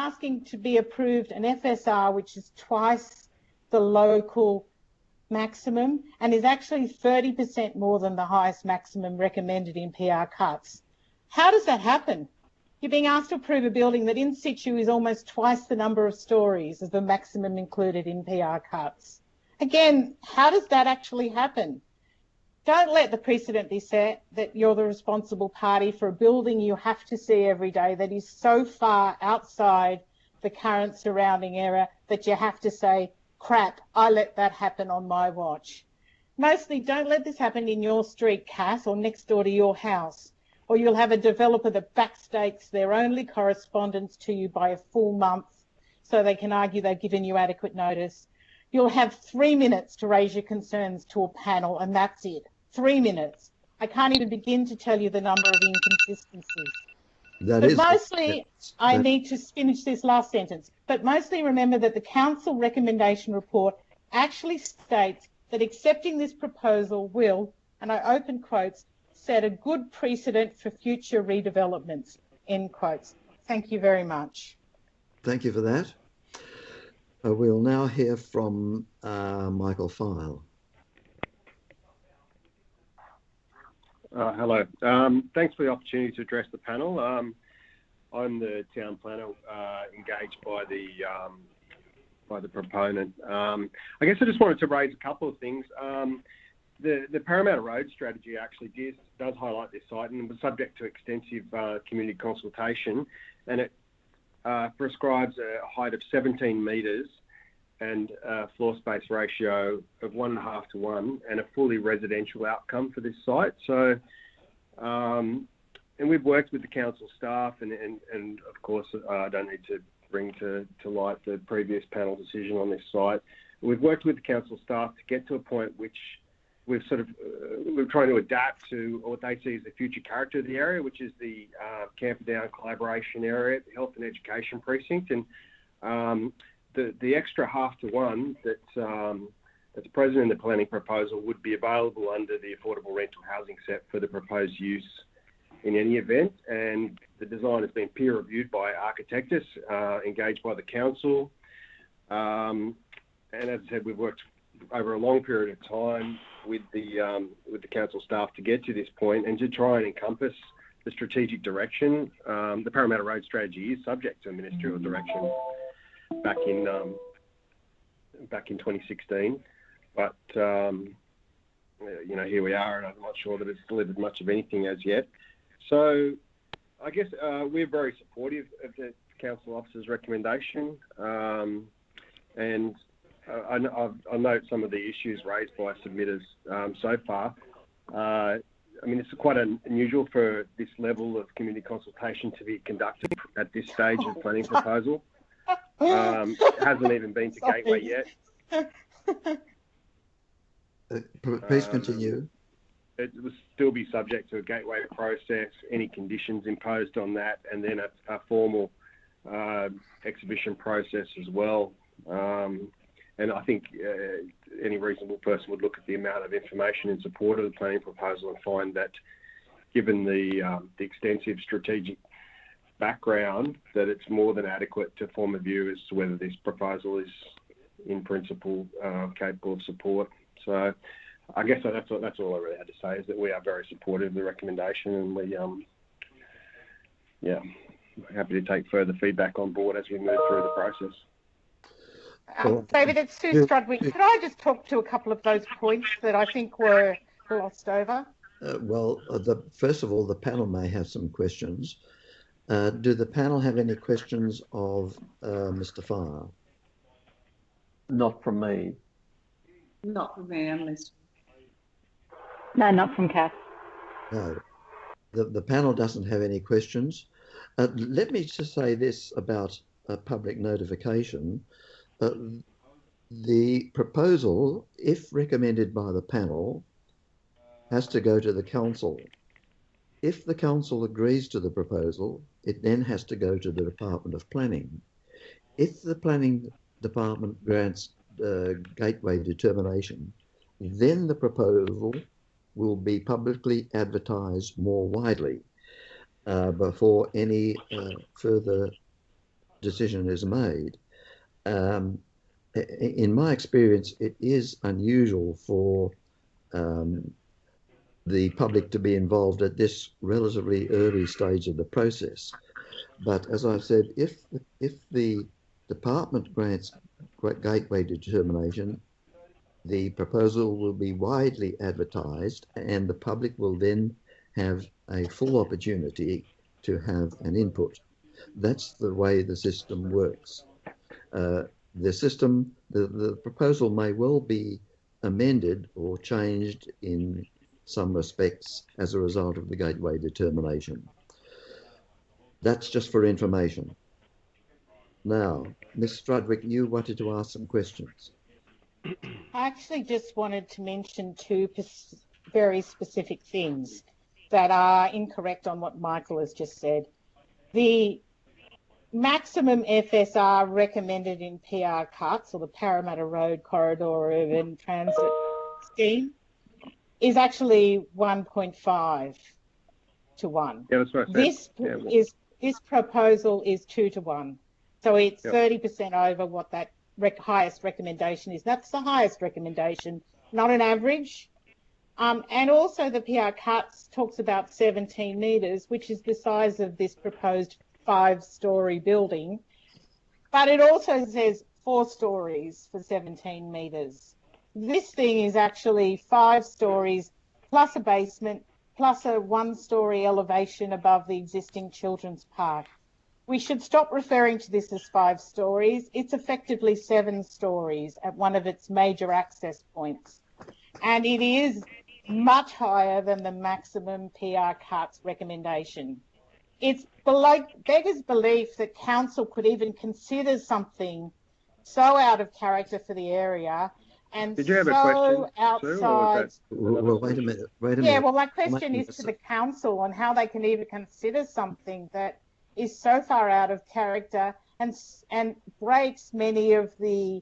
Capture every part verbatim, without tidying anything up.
asking to be approved an F S R which is twice the local maximum and is actually thirty percent more than the highest maximum recommended in P R cuts. How does that happen? You're being asked to approve a building that in situ is almost twice the number of stories as the maximum included in P R cuts. Again, how does that actually happen? Don't let the precedent be set that you're the responsible party for a building you have to see every day that is so far outside the current surrounding area that you have to say, crap, I let that happen on my watch. Mostly, don't let this happen in your street, Cass, or next door to your house, or you'll have a developer that backstates their only correspondence to you by a full month so they can argue they've given you adequate notice. You'll have three minutes to raise your concerns to a panel, and that's it. Three minutes. I can't even begin to tell you the number of inconsistencies. That but is mostly, I that... need to finish this last sentence, but mostly remember that the Council recommendation report actually states that accepting this proposal will, and I open quotes, set a good precedent for future redevelopments, end quotes. Thank you very much. Thank you for that. Uh, we'll now hear from uh, Michael File. Uh, hello. Um, thanks for the opportunity to address the panel. Um, I'm the town planner uh, engaged by the um, by the proponent. Um, I guess I just wanted to raise a couple of things. Um, the, the Parramatta Road strategy actually does, does highlight this site and was subject to extensive uh, community consultation, and it uh, prescribes a height of seventeen metres and a floor space ratio of one and a half to one and a fully residential outcome for this site. So, um, and we've worked with the council staff and, and, and of course, uh, I don't need to bring to, to light the previous panel decision on this site. We've worked with the council staff to get to a point which we've sort of, uh, we're trying to adapt to what they see as the future character of the area, which is the uh, Camperdown collaboration area, the health and education precinct. And um, The, the extra half to one that, um, that's present in the planning proposal would be available under the affordable rental housing set for the proposed use in any event. And the design has been peer reviewed by Architectus, uh, engaged by the council. Um, and as I said, we've worked over a long period of time with the, um, with the council staff to get to this point and to try and encompass the strategic direction. Um, the Parramatta Road strategy is subject to ministerial direction back in um, back in twenty sixteen, but um, you know, here we are, and I'm not sure that it's delivered much of anything as yet. So I guess uh, we're very supportive of the council officer's recommendation, um, and uh, I, I note some of the issues raised by submitters um, so far. Uh, I mean, it's quite unusual for this level of community consultation to be conducted at this stage of planning proposal. Um, it hasn't even been to Sorry. Gateway yet. Uh, please continue. Um, it will still be subject to a gateway process, any conditions imposed on that, and then a, a formal uh, exhibition process as well. Um, and I think uh, any reasonable person would look at the amount of information in support of the planning proposal and find that, given the, um, the extensive strategic background, that it's more than adequate to form a view as to whether this proposal is, in principle, uh, capable of support. So, I guess that's all, that's all I really had to say, is that we are very supportive of the recommendation, and we, um, yeah, happy to take further feedback on board as we move through the process. Um, David, it's Sue Strudwick. Could I just talk to a couple of those points that I think were glossed over? Uh, well, uh, the, first of all, the panel may have some questions. Uh, do the panel have any questions of uh, Mister Farr? Not from me. Not from me, I'm listening. No, not from Kath. No. The, the panel doesn't have any questions. Uh, let me just say this about uh, public notification. Uh, the proposal, if recommended by the panel, has to go to the council. If the council agrees to the proposal, it then has to go to the Department of Planning. If the Planning Department grants uh, gateway determination, then the proposal will be publicly advertised more widely uh, before any uh, further decision is made. Um, in my experience, it is unusual for um, the public to be involved at this relatively early stage of the process. But as I said, if if the department grants gateway determination, the proposal will be widely advertised and the public will then have a full opportunity to have an input. That's the way the system works. Uh, the system, the, the proposal may well be amended or changed in some respects as a result of the gateway determination. That's just for information. Now, Miz Strudwick, you wanted to ask some questions. I actually just wanted to mention two very specific things that are incorrect on what Michael has just said. The maximum F S R recommended in P R cuts, or the Parramatta Road Corridor Urban Transit Scheme, is actually one point five to one. Yeah, that's right. This yeah. is this proposal is two to one, so it's Yep. thirty percent over what that rec highest recommendation is. That's the highest recommendation, not an average. Um, and also the P R cuts talks about seventeen metres, which is the size of this proposed five-storey building, but it also says four stories for seventeen metres. This thing is actually five stories plus a basement plus a one-storey elevation above the existing children's park. We should stop referring to this as five stories. It's effectively seven stories at one of its major access points. And it is much higher than the maximum P R cuts recommendation. It's below, beggars belief that council could even consider something so out of character for the area and Did you have so a question, outside. Sue, or was that Well, well, wait a minute. Wait a minute. Yeah, well, my question Making is to the council on how they can even consider something that is so far out of character and and breaks many of the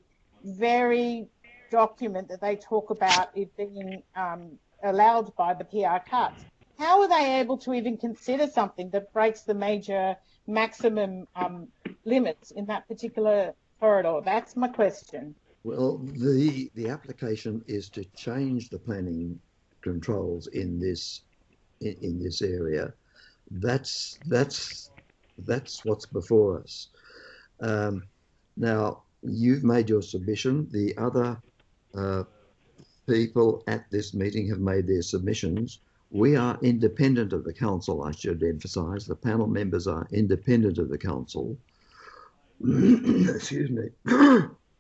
very document that they talk about it being um, allowed by the P R cuts. How are they able to even consider something that breaks the major maximum um, limits in that particular corridor? That's my question. Well, the the application is to change the planning controls in this in, in this area. That's that's that's what's before us. Um, now, you've made your submission. The other uh, people at this meeting have made their submissions. We are independent of the council, I should emphasise. The panel members are independent of the council. Excuse me.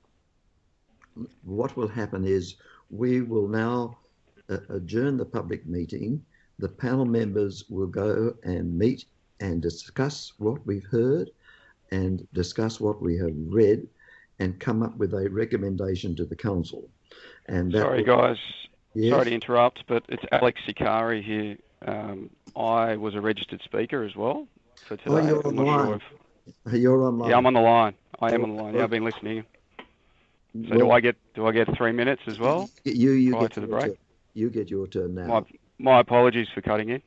What will happen is we will now uh, adjourn the public meeting. The panel members will go and meet and discuss what we've heard and discuss what we have read and come up with a recommendation to the council. And that Sorry, will... guys. Yes? Sorry to interrupt, but it's Alex Sikari here. Um, I was a registered speaker as well for today. Oh, you're I'm on not the sure line. if... You're online. Yeah, I'm on the line. I am on the line. Yeah, I've been listening. So Well, do I get do I get three minutes as well? You you prior get to the your break? turn. You get your turn now. My my apologies for cutting in.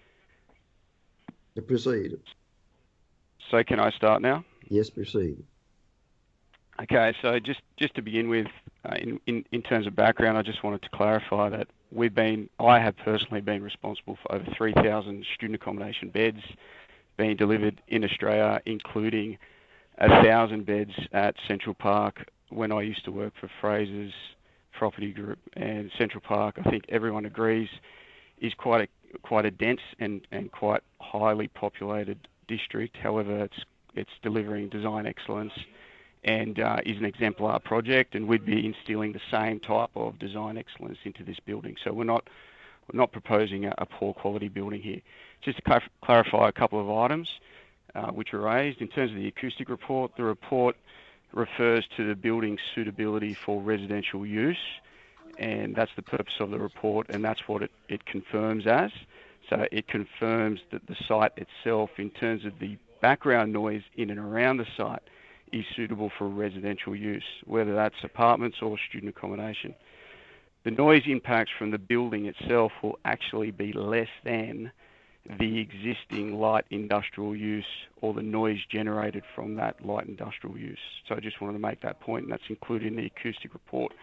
To proceed. So can I start now? Yes, proceed. Okay, so just, just to begin with, uh, in, in, in terms of background, I just wanted to clarify that we've been, I have personally been responsible for over three thousand student accommodation beds being delivered in Australia, including one thousand beds at Central Park when I used to work for Fraser's Property Group. And Central Park, I think everyone agrees, is quite a, quite a dense and, and quite highly populated district. However, it's, it's delivering design excellence and uh, is an exemplar project, and we'd be instilling the same type of design excellence into this building. So we're not we're not proposing a, a poor quality building here. Just to clar- clarify a couple of items uh, which were raised. In terms of the acoustic report, the report refers to the building's suitability for residential use, and that's the purpose of the report, and that's what it, it confirms as. So it confirms that the site itself, in terms of the background noise in and around the site, is suitable for residential use, whether that's apartments or student accommodation. The noise impacts from the building itself will actually be less than the existing light industrial use or the noise generated from that light industrial use. So I just wanted to make that point, and that's included in the acoustic report.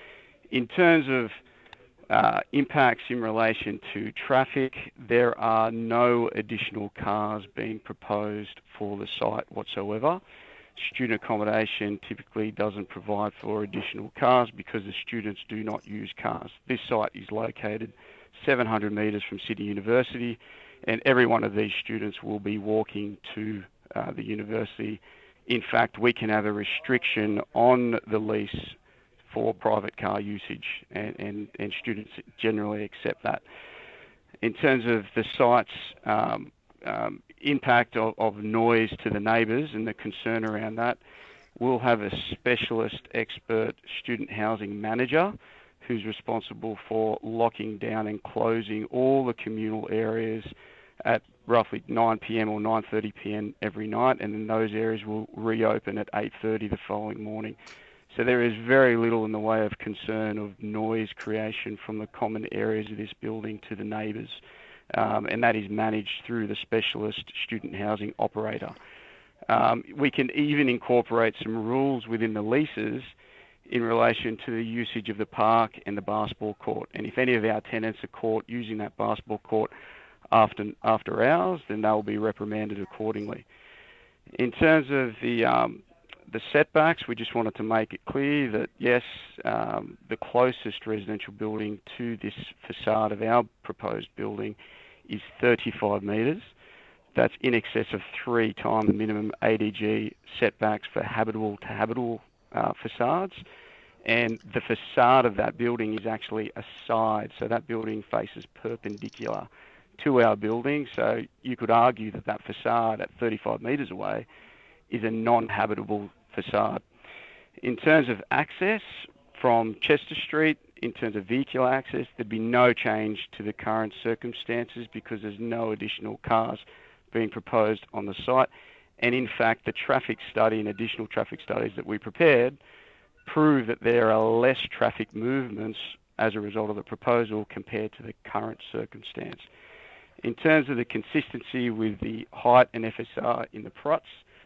In terms of uh, impacts in relation to traffic, there are no additional cars being proposed for the site whatsoever. Student accommodation typically doesn't provide for additional cars because the students do not use cars. This site is located seven hundred metres from Sydney University, and every one of these students will be walking to uh, the university. In fact, we can have a restriction on the lease for private car usage, and, and, and students generally accept that. In terms of the site's um, um, impact of, of noise to the neighbours and the concern around that, we'll have a specialist expert student housing manager who's responsible for locking down and closing all the communal areas at roughly nine p m or nine thirty p m every night, and then those areas will reopen at eight thirty the following morning. So there is very little in the way of concern of noise creation from the common areas of this building to the neighbours, um, and that is managed through the specialist student housing operator. Um, we can even incorporate some rules within the leases in relation to the usage of the park and the basketball court. And if any of our tenants are caught using that basketball court after after hours, then they'll be reprimanded accordingly. In terms of the um, the setbacks, we just wanted to make it clear that yes, um, the closest residential building to this facade of our proposed building is thirty-five metres. That's in excess of three times the minimum A D G setbacks for habitable to habitable uh, facades. And the facade of that building is actually a side, so that building faces perpendicular to our building. So you could argue that that facade at thirty-five metres away is a non-habitable facade. In terms of access from Chester Street, in terms of vehicular access, there'd be no change to the current circumstances because there's no additional cars being proposed on the site. And in fact, the traffic study and additional traffic studies that we prepared prove that there are less traffic movements as a result of the proposal compared to the current circumstance. In terms of the consistency with the height and F S R in the P R U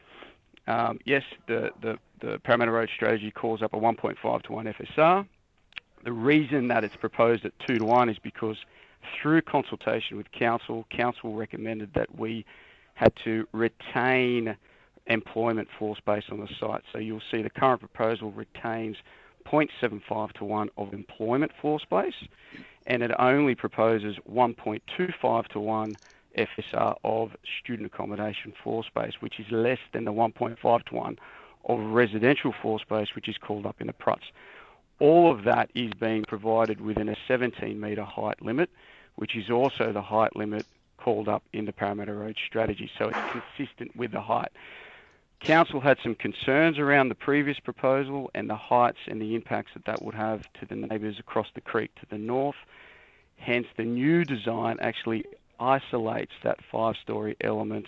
Ts, um, yes, the, the, the Parramatta Road strategy calls up a one point five to one F S R. The reason that it's proposed at two to one is because through consultation with Council, Council recommended that we had to retain employment floor space on the site. So you'll see the current proposal retains zero point seven five to one of employment floor space, and it only proposes one point two five to one F S R of student accommodation floor space, which is less than the one point five to one of residential floor space, which is called up in the P R U Ts. All of that is being provided within a seventeen metre height limit, which is also the height limit called up in the Parramatta Road strategy, so it's consistent with the height. Council had some concerns around the previous proposal and the heights and the impacts that that would have to the neighbours across the creek to the north. Hence, the new design actually isolates that five-storey element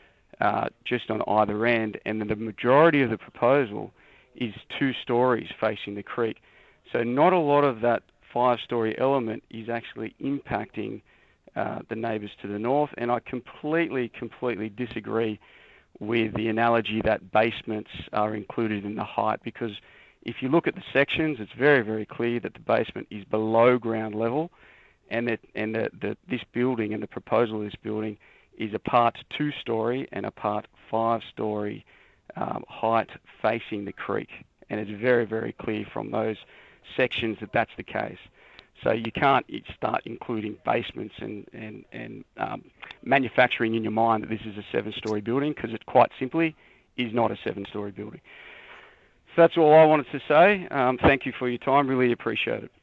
uh, just on either end, and the majority of the proposal is two stories facing the creek. So not a lot of that five-storey element is actually impacting uh, the neighbours to the north, and I completely, completely disagree with the analogy that basements are included in the height, because if you look at the sections, it's very, very clear that the basement is below ground level, and that and that the, this building and the proposal of this building is a part two-storey and a part five-storey um, height facing the creek, and it's very, very clear from those sections that that's the case. So you can't start including basements and, and, and um, manufacturing in your mind that this is a seven-storey building, because it quite simply is not a seven-storey building. So that's all I wanted to say. Um, thank you for your time. Really appreciate it.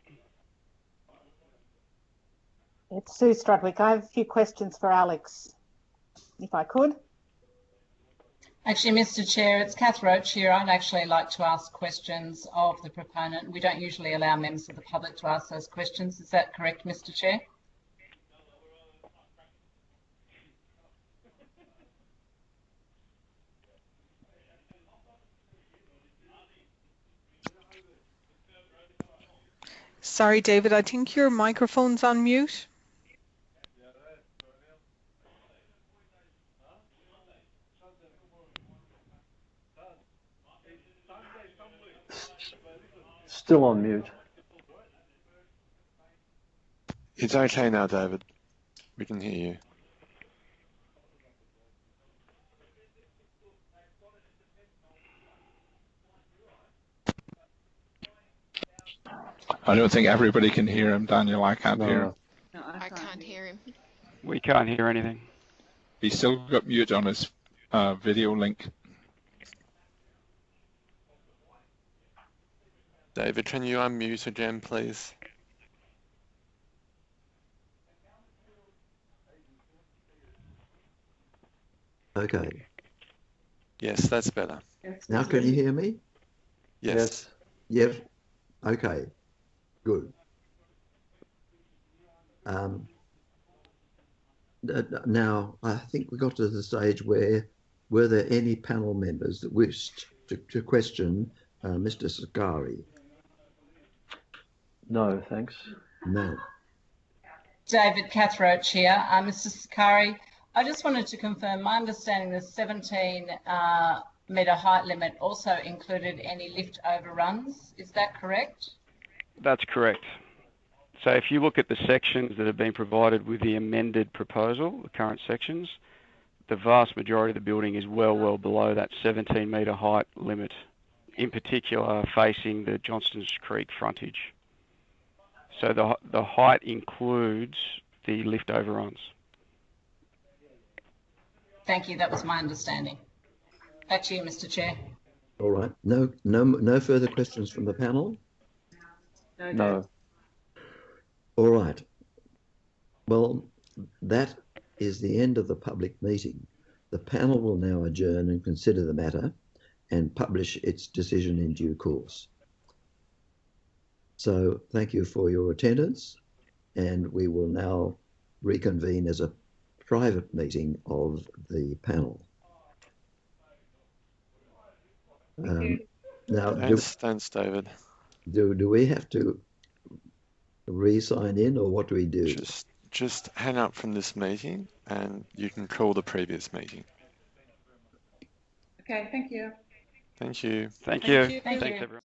It's Sue Strudwick. I have a few questions for Alex, if I could. Actually, Mister Chair, it's Kath Roach here. I'd actually like to ask questions of the proponent. We don't usually allow members of the public to ask those questions. Is that correct, Mister Chair? Sorry, David, I think your microphone's on mute. Still on mute. It's okay now, David. We can hear you. I don't think everybody can hear him, Daniel. I can't No. hear him. No, I, I can't, can't hear him. We can't hear anything. He's still got mute on his uh, video link. David, can you unmute again, please? Okay. Yes, that's better. Yes, Now can you hear me? Yes. Yes. Okay. Good. Um, now, I think we got to the stage where were there any panel members that wished to, to question uh, Mister Sakari? No, thanks. No. David Cathroach here. Uh, Mister Sakari, I just wanted to confirm my understanding the seventeen uh, metre height limit also included any lift overruns. Is that correct? That's correct. So if you look at the sections that have been provided with the amended proposal, the current sections, the vast majority of the building is well, well below that seventeen metre height limit, in particular facing the Johnston's Creek frontage. So the, the height includes the lift overruns. Thank you. That was my understanding. Back to you, Mister Chair. All right. No, no, no further questions from the panel? No. No. All right. Well, that is the end of the public meeting. The panel will now adjourn and consider the matter and publish its decision in due course. So thank you for your attendance, and we will now reconvene as a private meeting of the panel. Um, now, do, Thanks, thanks, David. do, do we have to re-sign in, or what do we do? Just, just hang up from this meeting and you can call the previous meeting. Okay, thank you. Thank you. Thank you. Thank you. Thanks, everyone.